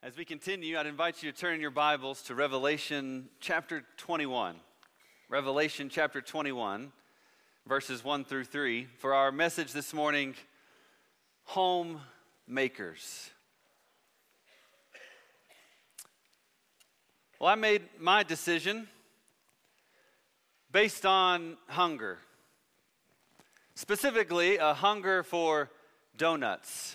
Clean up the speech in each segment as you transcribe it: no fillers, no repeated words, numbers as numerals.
As we continue, I'd invite you to turn your Bibles to Revelation chapter 21. Revelation chapter 21, verses 1 through 3. For our message this morning, Homemakers. Well, I made my decision based on hunger. Specifically, a hunger for donuts.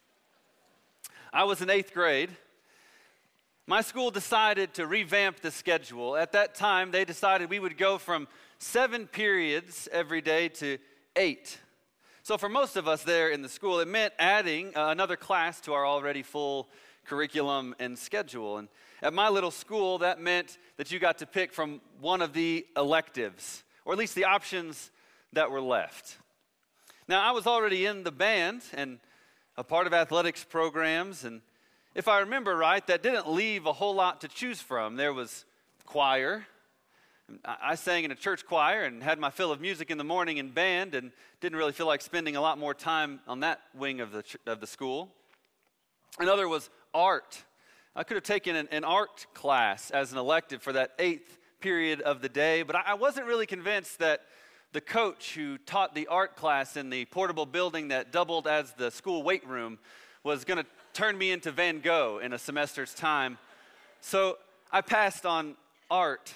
I was in 8th grade. My school decided to revamp the schedule. At that time, they decided we would go from 7 periods every day to 8. So for most of us there in the school, it meant adding another class to our already full curriculum and schedule. And at my little school, that meant that you got to pick from one of the electives, or at least the options that were left. Now, I was already in the band and a part of athletics programs, and if I remember right, that didn't leave a whole lot to choose from. There was choir. I sang in a church choir and had my fill of music in the morning in band and didn't really feel like spending a lot more time on that wing of the school. Another was art. I could have taken an art class as an elective for that 8th period of the day, but I wasn't really convinced that the coach who taught the art class in the portable building that doubled as the school weight room was going to turn me into Van Gogh in a semester's time. So I passed on art.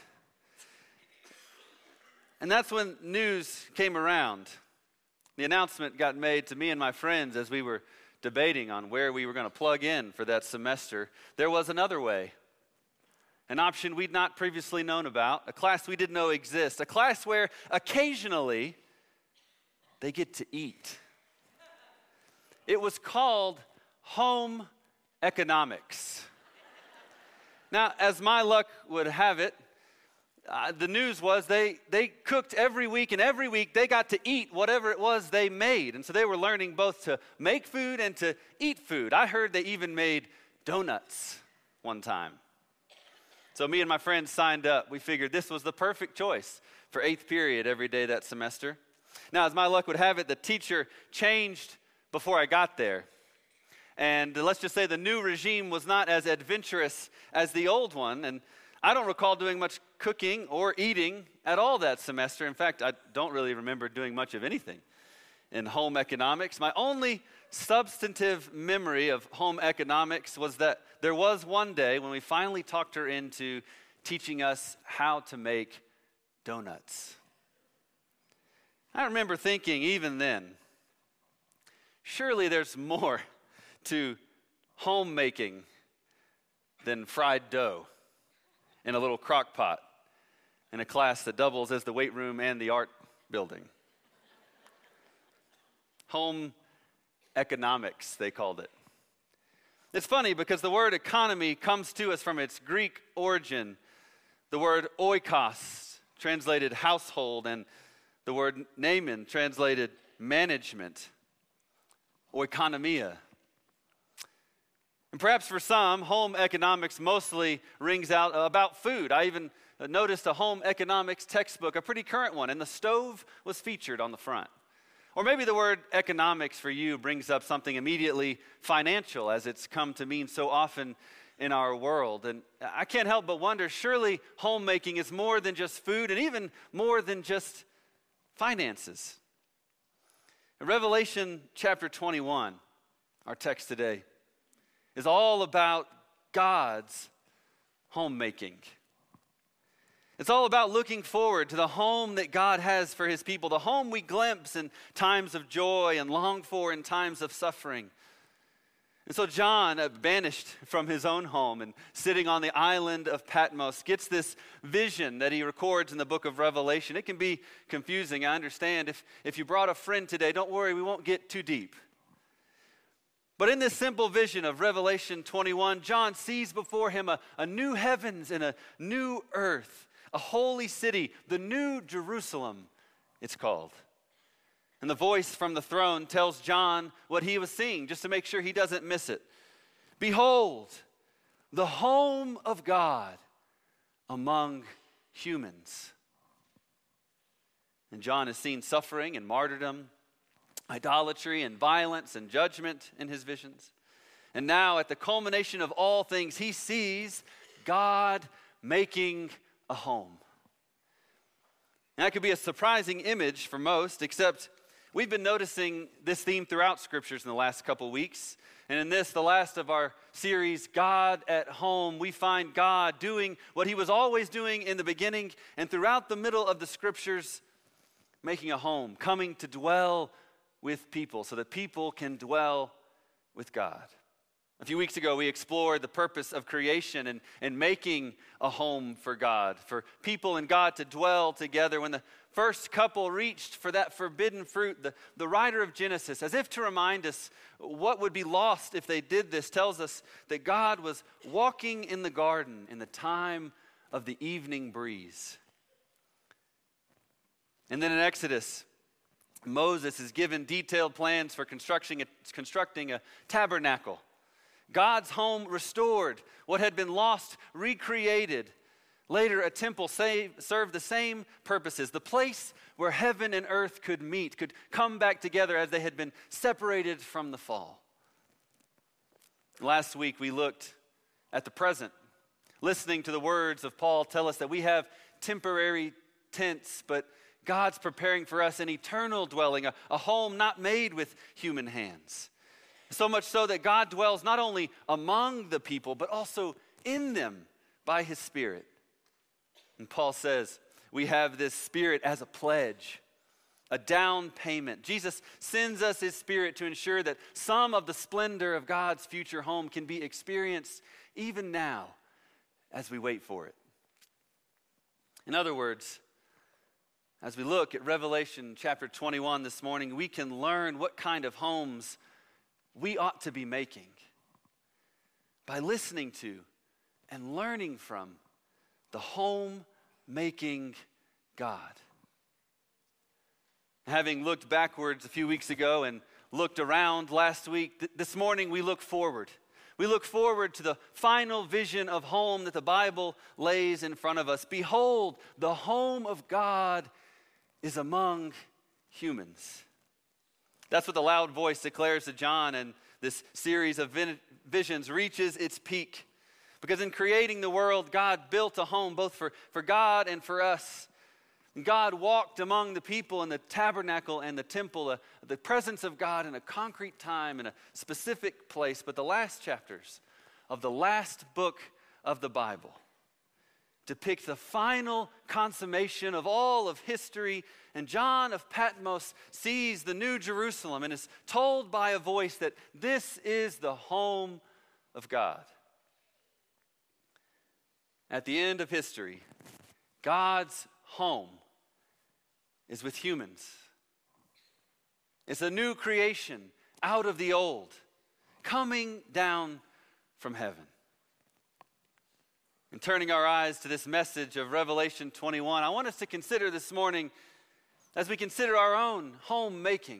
And that's when news came around. The announcement got made to me and my friends as we were debating on where we were going to plug in for that semester. There was another way, an option we'd not previously known about, a class we didn't know exists, a class where occasionally they get to eat. It was called Home Economics. Now, as my luck would have it, the news was they cooked every week, and every week they got to eat whatever it was they made. And so they were learning both to make food and to eat food. I heard they even made donuts one time. So me and my friends signed up. We figured this was the perfect choice for 8th period every day that semester. Now, as my luck would have it, the teacher changed before I got there. And let's just say the new regime was not as adventurous as the old one. And I don't recall doing much cooking or eating at all that semester. In fact, I don't really remember doing much of anything in home economics. My only substantive memory of home economics was that there was one day when we finally talked her into teaching us how to make donuts. I remember thinking even then, surely there's more to homemaking than fried dough in a little crock pot in a class that doubles as the weight room and the art building. Home economics, they called it. It's funny because the word economy comes to us from its Greek origin. The word oikos, translated household, and the word naaman, translated management, oikonomia. And perhaps for some, home economics mostly rings out about food. I even noticed a home economics textbook, a pretty current one, and the stove was featured on the front. Or maybe the word economics for you brings up something immediately financial, as it's come to mean so often in our world. And I can't help but wonder, surely homemaking is more than just food and even more than just finances. In Revelation chapter 21, our text today, is all about God's homemaking. It's all about looking forward to the home that God has for his people, the home we glimpse in times of joy and long for in times of suffering. And so John, banished from his own home and sitting on the island of Patmos, gets this vision that he records in the book of Revelation. It can be confusing, I understand. If you brought a friend today, don't worry, we won't get too deep. But in this simple vision of Revelation 21, John sees before him a new heavens and a new earth, a holy city, the new Jerusalem, it's called. And the voice from the throne tells John what he was seeing, just to make sure he doesn't miss it. Behold, the home of God among humans. And John has seen suffering and martyrdom, idolatry and violence and judgment in his visions. And now, at the culmination of all things, he sees God making a home. And that could be a surprising image for most, except we've been noticing this theme throughout Scriptures in the last couple weeks. And in this, the last of our series, God at Home, we find God doing what he was always doing in the beginning and throughout the middle of the Scriptures, making a home, coming to dwell with people so that people can dwell with God. A few weeks ago, we explored the purpose of creation and making a home for God, for people and God to dwell together. When the first couple reached for that forbidden fruit, the writer of Genesis, as if to remind us what would be lost if they did this, tells us that God was walking in the garden in the time of the evening breeze. And then in Exodus, Moses is given detailed plans for constructing a tabernacle. God's home restored, what had been lost recreated. Later, a temple served the same purposes, the place where heaven and earth could meet, could come back together as they had been separated from the fall. Last week, we looked at the present, listening to the words of Paul tell us that we have temporary tents, but God's preparing for us an eternal dwelling, a home not made with human hands. So much so that God dwells not only among the people, but also in them by his Spirit. And Paul says, we have this Spirit as a pledge, a down payment. Jesus sends us his Spirit to ensure that some of the splendor of God's future home can be experienced even now as we wait for it. In other words, as we look at Revelation chapter 21 this morning, we can learn what kind of homes we ought to be making by listening to and learning from the home-making God. Having looked backwards a few weeks ago and looked around last week, this morning we look forward. We look forward to the final vision of home that the Bible lays in front of us. Behold, the home of God is among humans. That's what the loud voice declares to John, and this series of visions reaches its peak. Because in creating the world, God built a home both for God and for us. And God walked among the people in the tabernacle and the temple, the presence of God in a concrete time, in a specific place. But the last chapters of the last book of the Bible depict the final consummation of all of history. And John of Patmos sees the New Jerusalem and is told by a voice that this is the home of God. At the end of history, God's home is with humans. It's a new creation out of the old, coming down from heaven. And turning our eyes to this message of Revelation 21, I want us to consider this morning, as we consider our own homemaking,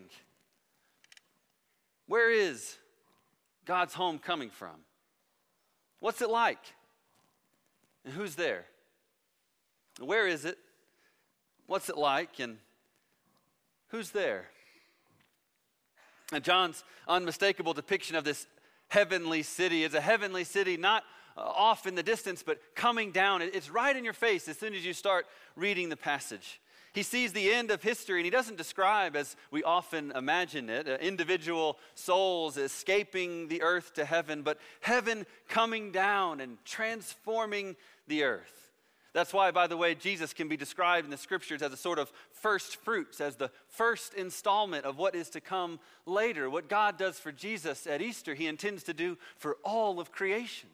where is God's home coming from? What's it like? And who's there? Where is it? What's it like? And who's there? And John's unmistakable depiction of this heavenly city is a heavenly city not off in the distance, but coming down. It's right in your face as soon as you start reading the passage. He sees the end of history, and he doesn't describe, as we often imagine it, individual souls escaping the earth to heaven, but heaven coming down and transforming the earth. That's why, by the way, Jesus can be described in the Scriptures as a sort of first fruits, as the first installment of what is to come later. What God does for Jesus at Easter, he intends to do for all of creation.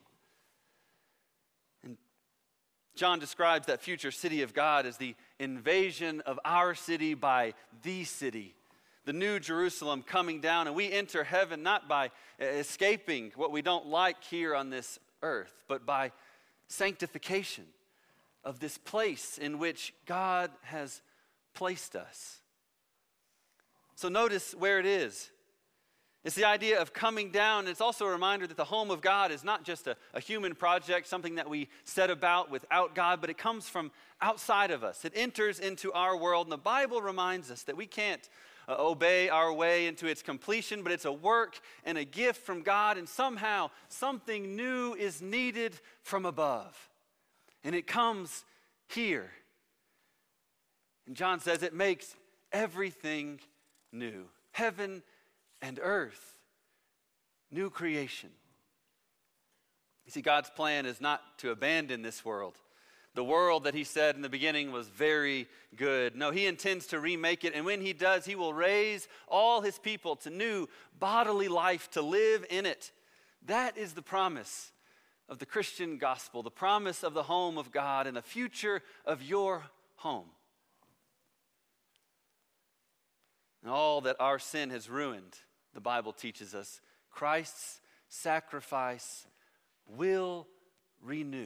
John describes that future city of God as the invasion of our city by the city, the New Jerusalem coming down. And we enter heaven not by escaping what we don't like here on this earth, but by sanctification of this place in which God has placed us. So notice where it is. It's the idea of coming down. It's also a reminder that the home of God is not just a human project, something that we set about without God, but it comes from outside of us. It enters into our world, and the Bible reminds us that we can't obey our way into its completion, but it's a work and a gift from God, and somehow something new is needed from above. And it comes here. And John says it makes everything new. Heaven and earth, new creation. You see, God's plan is not to abandon this world. The world that he said in the beginning was very good. No, he intends to remake it, and when he does, he will raise all his people to new bodily life to live in it. That is the promise of the Christian gospel, the promise of the home of God and the future of your home. And all that our sin has ruined, the Bible teaches us, Christ's sacrifice will renew.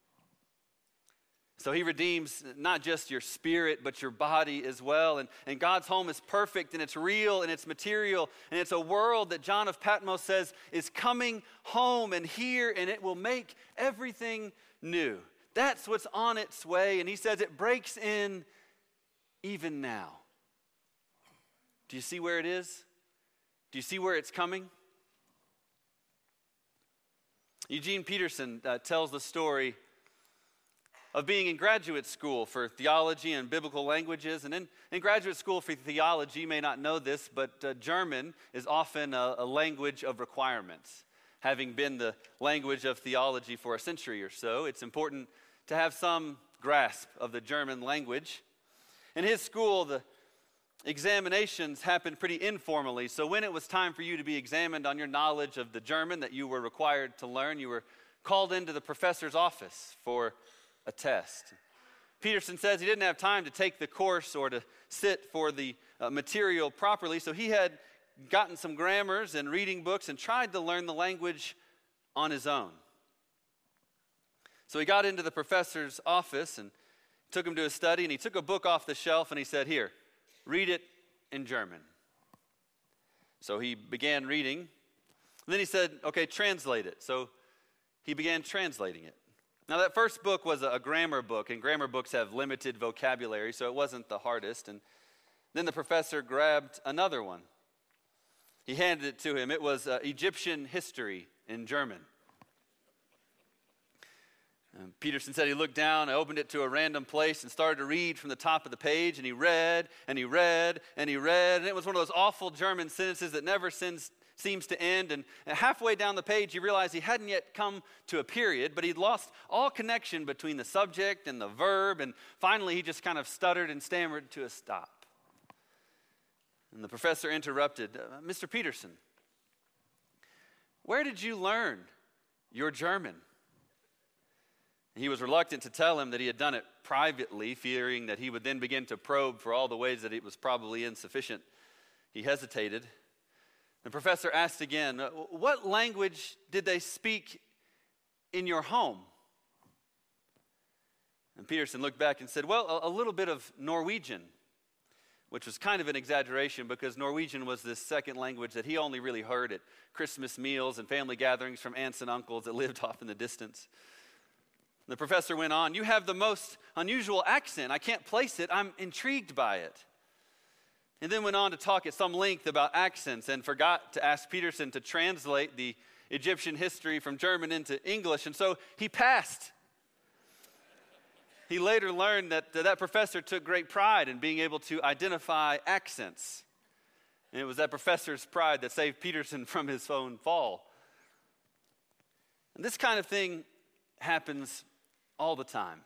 So he redeems not just your spirit, but your body as well. And God's home is perfect, and it's real, and it's material, and it's a world that John of Patmos says is coming home and here, and it will make everything new. That's what's on its way, and he says it breaks in even now. Do you see where it is? Do you see where it's coming? Eugene Peterson tells the story of being in graduate school for theology and biblical languages. And in graduate school for theology, you may not know this, but German is often a language of requirements. Having been the language of theology for a century or so, it's important to have some grasp of the German language. In his school, the examinations happened pretty informally. So when it was time for you to be examined on your knowledge of the German that you were required to learn, you were called into the professor's office for a test. Peterson says he didn't have time to take the course or to sit for the material properly, so he had gotten some grammars and reading books and tried to learn the language on his own. So he got into the professor's office and took him to his study, and he took a book off the shelf and he said, "Here, read it in German." So he began reading. And then he said, "Okay, translate it." So he began translating it. Now that first book was a grammar book, and grammar books have limited vocabulary, so it wasn't the hardest. And then the professor grabbed another one. He handed it to him. It was Egyptian history in German. Peterson said he looked down, opened it to a random place, and started to read from the top of the page, and he read, and he read, and he read, and it was one of those awful German sentences that never seems to end, and halfway down the page, he realized he hadn't yet come to a period, but he'd lost all connection between the subject and the verb, and finally he just kind of stuttered and stammered to a stop. And the professor interrupted, "Mr. Peterson, where did you learn your German?" He was reluctant to tell him that he had done it privately, fearing that he would then begin to probe for all the ways that it was probably insufficient. He hesitated. The professor asked again, "What language did they speak in your home?" And Peterson looked back and said, "Well, a little bit of Norwegian," which was kind of an exaggeration because Norwegian was this second language that he only really heard at Christmas meals and family gatherings from aunts and uncles that lived off in the distance. The professor went on, "You have the most unusual accent. I can't place it. I'm intrigued by it." And then went on to talk at some length about accents and forgot to ask Peterson to translate the Egyptian history from German into English, and so he passed. He later learned that that professor took great pride in being able to identify accents. And it was that professor's pride that saved Peterson from his own fall. And this kind of thing happens all the time.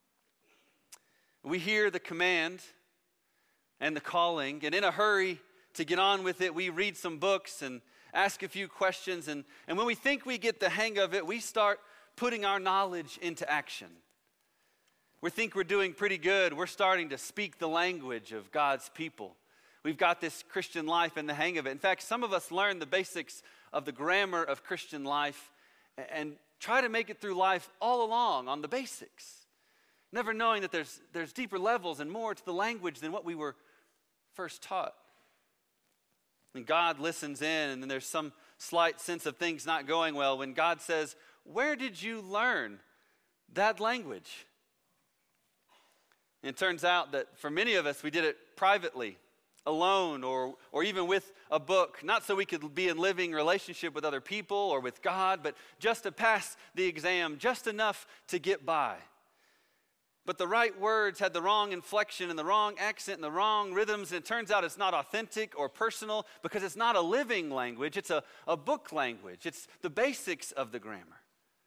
We hear the command and the calling, and in a hurry to get on with it, we read some books and ask a few questions, and when we think we get the hang of it, we start putting our knowledge into action. We think we're doing pretty good. We're starting to speak the language of God's people. We've got this Christian life and the hang of it. In fact, some of us learn the basics of the grammar of Christian life and try to make it through life all along on the basics, never knowing that there's deeper levels and more to the language than what we were first taught. And God listens in, and then there's some slight sense of things not going well when God says, "Where did you learn that language?" And it turns out that for many of us, we did it privately alone or even with a book, not so we could be in living relationship with other people or with God, but just to pass the exam, just enough to get by. But the right words had the wrong inflection and the wrong accent and the wrong rhythms, and it turns out it's not authentic or personal because it's not a living language, it's a book language. It's the basics of the grammar.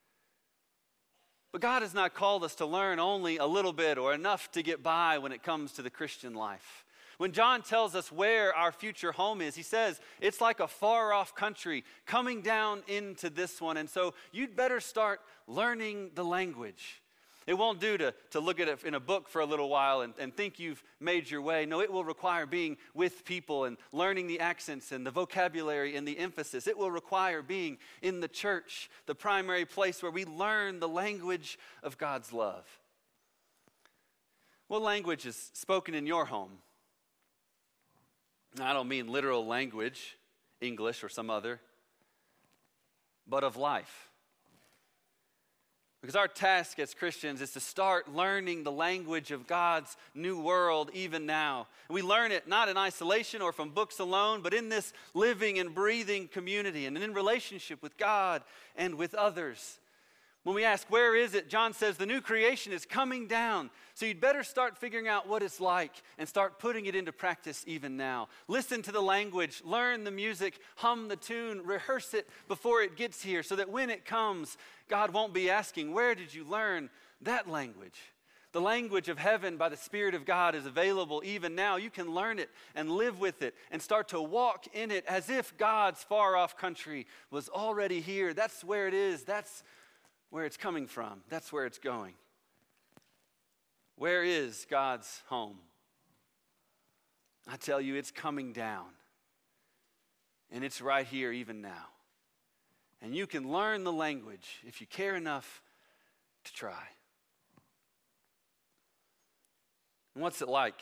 But God has not called us to learn only a little bit or enough to get by when it comes to the Christian life. When John tells us where our future home is, he says it's like a far-off country coming down into this one. And so you'd better start learning the language. It won't do to look at it in a book for a little while and think you've made your way. No, it will require being with people and learning the accents and the vocabulary and the emphasis. It will require being in the church, the primary place where we learn the language of God's love. What language is spoken in your home? Now, I don't mean literal language, English or some other, but of life. Because our task as Christians is to start learning the language of God's new world even now. We learn it not in isolation or from books alone, but in this living and breathing community and in relationship with God and with others. When we ask, where is it? John says the new creation is coming down. So you'd better start figuring out what it's like and start putting it into practice even now. Listen to the language, learn the music, hum the tune, rehearse it before it gets here so that when it comes, God won't be asking, where did you learn that language? The language of heaven by the Spirit of God is available even now. You can learn it and live with it and start to walk in it as if God's far-off country was already here. That's where it is. That's where it's coming from. That's where it's going. Where is God's home? I tell you, it's coming down. And it's right here even now. And you can learn the language if you care enough to try. And what's it like?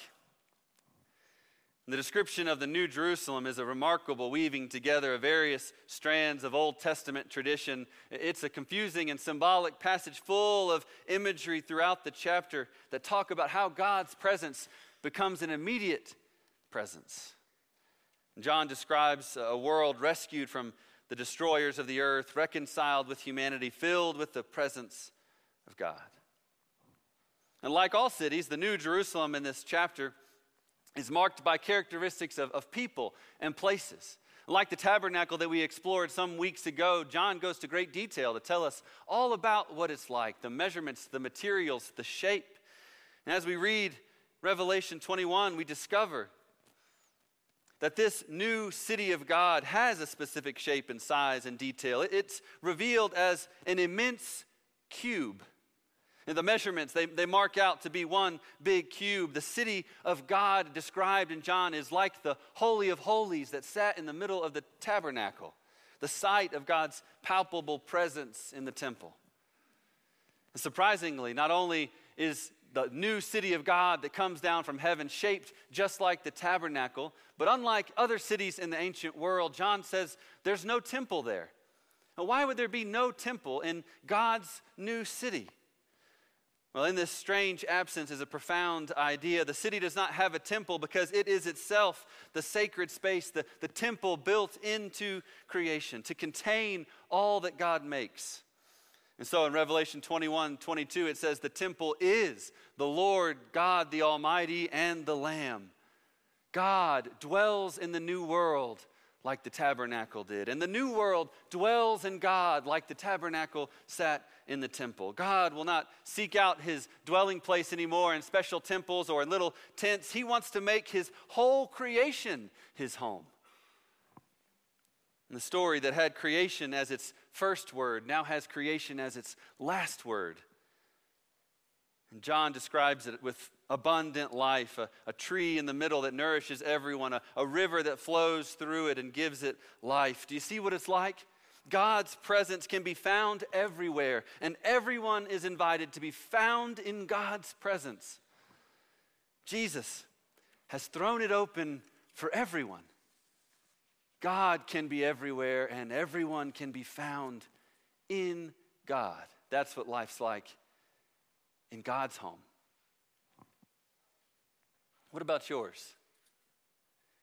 The description of the New Jerusalem is a remarkable weaving together of various strands of Old Testament tradition. It's a confusing and symbolic passage full of imagery throughout the chapter that talk about how God's presence becomes an immediate presence. John describes a world rescued from the destroyers of the earth, reconciled with humanity, filled with the presence of God. And like all cities, the New Jerusalem in this chapter is marked by characteristics of people and places. Like the tabernacle that we explored some weeks ago, John goes to great detail to tell us all about what it's like, the measurements, the materials, the shape. And as we read Revelation 21, we discover that this new city of God has a specific shape and size and detail. It's revealed as an immense cube. And the measurements, they mark out to be one big cube. The city of God described in John is like the Holy of Holies that sat in the middle of the tabernacle, the site of God's palpable presence in the temple. And surprisingly, not only is the new city of God that comes down from heaven shaped just like the tabernacle, but unlike other cities in the ancient world, John says there's no temple there. Now, why would there be no temple in God's new city? Well, in this strange absence is a profound idea. The city does not have a temple because it is itself the sacred space, the temple built into creation to contain all that God makes. And so in Revelation 21:22, it says the temple is the Lord God the Almighty and the Lamb. God dwells in the new world like the tabernacle did. And the new world dwells in God like the tabernacle sat in the temple. God will not seek out his dwelling place anymore in special temples or in little tents. He wants to make his whole creation his home. And the story that had creation as its first word now has creation as its last word. And John describes it with abundant life, a tree in the middle that nourishes everyone, a river that flows through it and gives it life. Do you see what it's like? God's presence can be found everywhere, and everyone is invited to be found in God's presence. Jesus has thrown it open for everyone. God can be everywhere, and everyone can be found in God. That's what life's like in God's home. What about yours?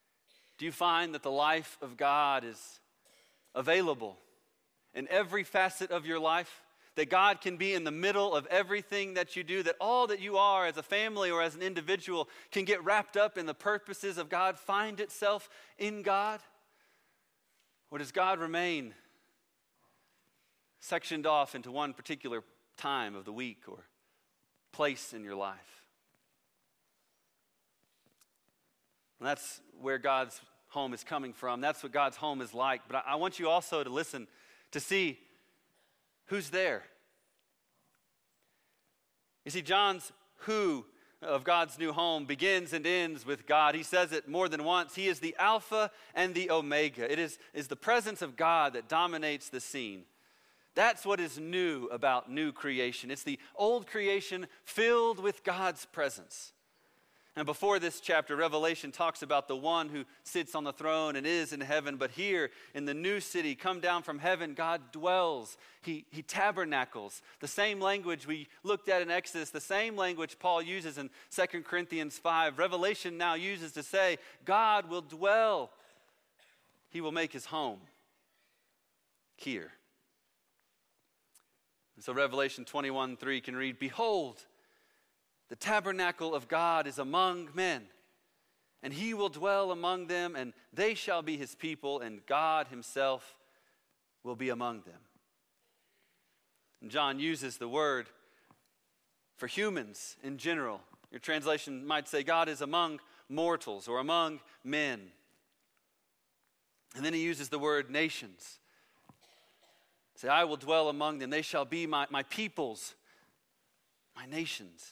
Do you find that the life of God is available in every facet of your life? That God can be in the middle of everything that you do, that all that you are as a family or as an individual can get wrapped up in the purposes of God, find itself in God? Or does God remain sectioned off into one particular time of the week or place in your life? And that's where God's home is coming from. That's what God's home is like. But I want you also to listen to see who's there. You see, John's who of God's new home begins and ends with God. He says it more than once. He is the Alpha and the Omega. It is the presence of God that dominates the scene. That's what is new about new creation. It's the old creation filled with God's presence. And before this chapter, Revelation talks about the one who sits on the throne and is in heaven. But here in the new city, come down from heaven, God dwells. He tabernacles. The same language we looked at in Exodus, the same language Paul uses in 2 Corinthians 5. Revelation now uses to say, God will dwell. He will make his home here. And so Revelation 21:3 can read, behold, the tabernacle of God is among men, and he will dwell among them, and they shall be his people, and God himself will be among them. And John uses the word for humans in general. Your translation might say God is among mortals or among men. And then he uses the word nations. Say, I will dwell among them. They shall be my peoples, my nations.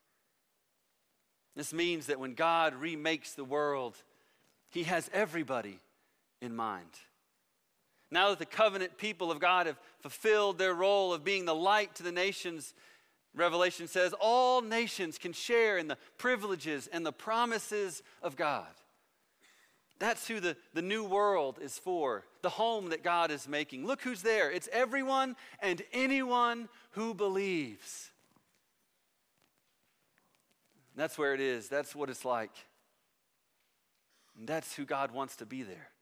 This means that when God remakes the world, he has everybody in mind. Now that the covenant people of God have fulfilled their role of being the light to the nations, Revelation says all nations can share in the privileges and the promises of God. That's who the new world is for, the home that God is making. Look who's there. It's everyone and anyone who believes. That's where it is. That's what it's like. And that's who God wants to be there.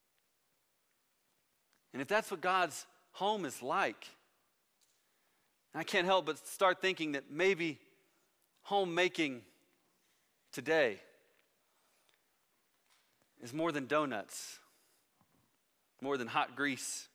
And if that's what God's home is like, I can't help but start thinking that maybe homemaking today is more than donuts, more than hot grease.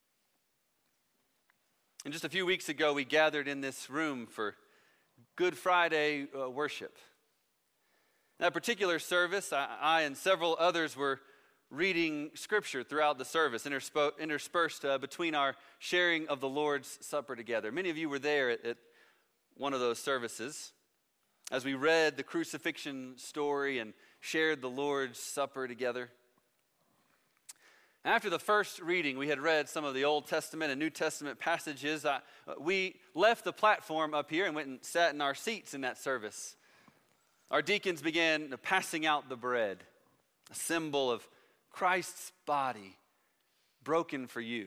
And just a few weeks ago, we gathered in this room for Good Friday worship. In that particular service, I and several others were reading scripture throughout the service, interspersed between our sharing of the Lord's Supper together. Many of you were there at one of those services as we read the crucifixion story and shared the Lord's Supper together. After the first reading, we had read some of the Old Testament and New Testament passages. We left the platform up here and went and sat in our seats in that service. Our deacons began passing out the bread, a symbol of Christ's body broken for you.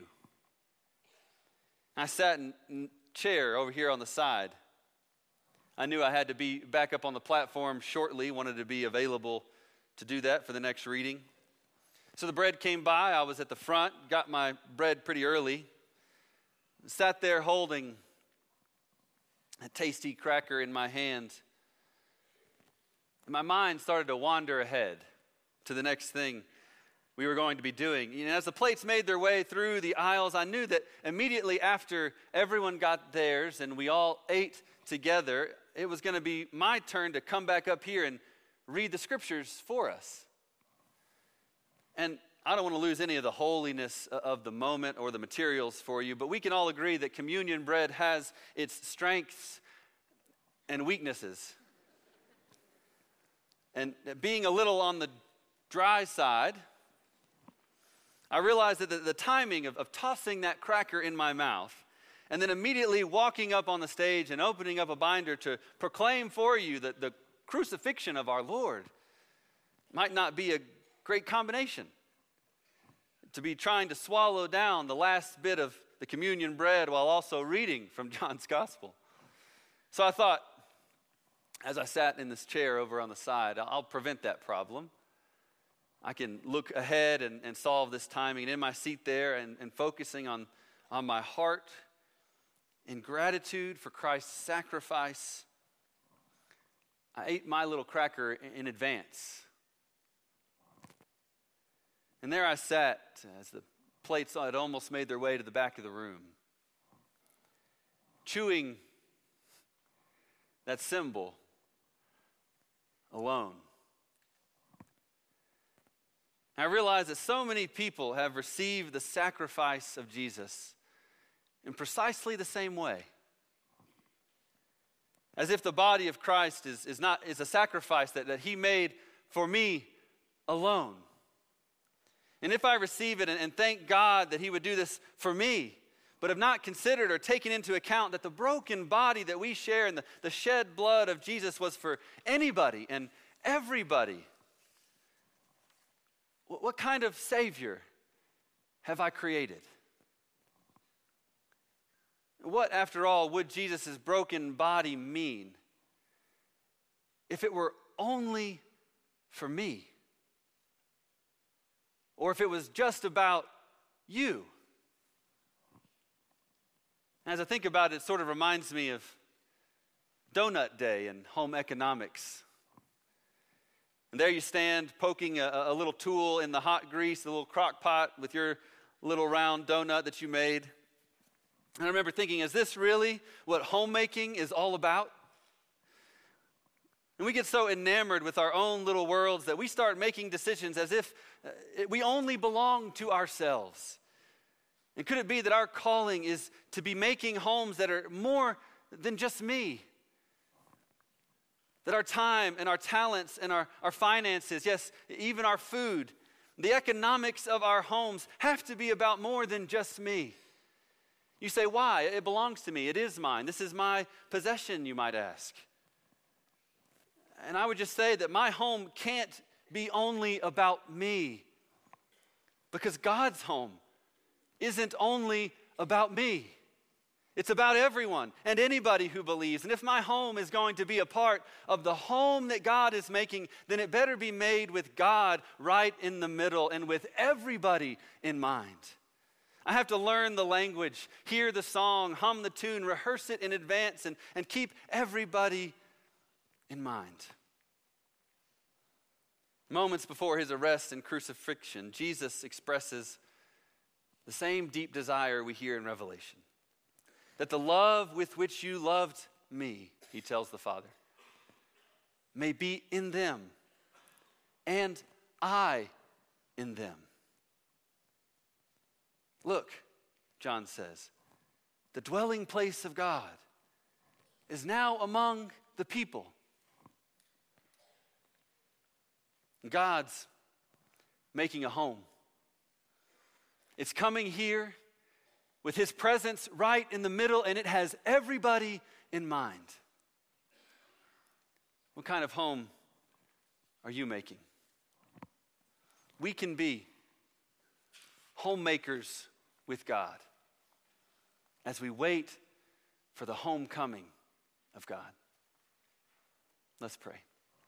I sat in a chair over here on the side. I knew I had to be back up on the platform shortly, wanted to be available to do that for the next reading. So the bread came by. I was at the front, got my bread pretty early, sat there holding a tasty cracker in my hand. And my mind started to wander ahead to the next thing we were going to be doing. You know, as the plates made their way through the aisles, I knew that immediately after everyone got theirs and we all ate together, it was going to be my turn to come back up here and read the scriptures for us. And I don't want to lose any of the holiness of the moment or the materials for you, but we can all agree that communion bread has its strengths and weaknesses. And being a little on the dry side, I realized that the timing of tossing that cracker in my mouth and then immediately walking up on the stage and opening up a binder to proclaim for you that the crucifixion of our Lord might not be a great combination. To be trying to swallow down the last bit of the communion bread while also reading from John's gospel. So I thought, as I sat in this chair over on the side, I'll prevent that problem. I can look ahead and solve this timing. And in my seat there and focusing on my heart in gratitude for Christ's sacrifice, I ate my little cracker in advance. And there I sat as the plates had almost made their way to the back of the room, chewing that symbol alone. I realize that so many people have received the sacrifice of Jesus in precisely the same way. As if the body of Christ is a sacrifice that he made for me alone. And if I receive it and thank God that he would do this for me, but have not considered or taken into account that the broken body that we share and the shed blood of Jesus was for anybody and everybody, what kind of Savior have I created? What, after all, would Jesus' broken body mean if it were only for me? Or if it was just about you? As I think about it, it sort of reminds me of Donut Day in home economics. And there you stand poking a little tool in the hot grease, a little crock pot with your little round donut that you made. And I remember thinking, is this really what homemaking is all about? And we get so enamored with our own little worlds that we start making decisions as if we only belong to ourselves. And could it be that our calling is to be making homes that are more than just me? That our time and our talents and our finances, yes, even our food, the economics of our homes have to be about more than just me. You say, why? It belongs to me. It is mine. This is my possession, you might ask. And I would just say that my home can't be only about me, because God's home isn't only about me. It's about everyone and anybody who believes. And if my home is going to be a part of the home that God is making, then it better be made with God right in the middle and with everybody in mind. I have to learn the language, hear the song, hum the tune, rehearse it in advance, and keep everybody in mind. Moments before his arrest and crucifixion, Jesus expresses the same deep desire we hear in Revelation. That the love with which you loved me, he tells the Father, may be in them, and I in them. Look, John says, the dwelling place of God is now among the people. God's making a home. It's coming here with his presence right in the middle, and it has everybody in mind. What kind of home are you making? We can be homemakers with God as we wait for the homecoming of God. Let's pray.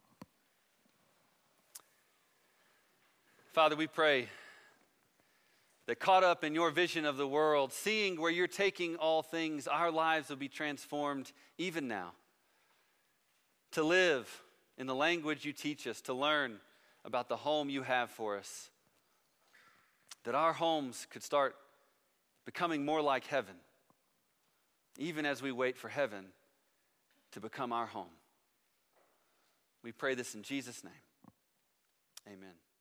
Father, we pray that caught up in your vision of the world, seeing where you're taking all things, our lives will be transformed even now. To live in the language you teach us, to learn about the home you have for us. That our homes could start becoming more like heaven, even as we wait for heaven to become our home. We pray this in Jesus' name. Amen.